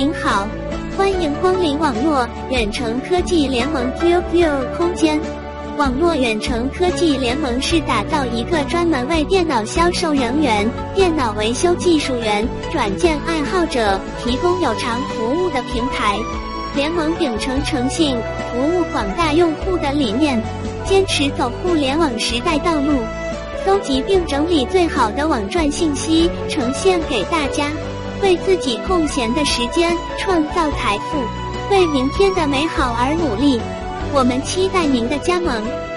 您好，欢迎光临网络远程科技联盟 QQ 空间。网络远程科技联盟是打造一个专门为电脑销售人员、电脑维修技术员、软件爱好者提供有偿服务的平台。联盟秉承诚信、服务广大用户的理念，坚持走互联网时代道路，搜集并整理最好的网赚信息，呈现给大家，为自己空闲的时间创造财富，为明天的美好而努力。我们期待您的加盟。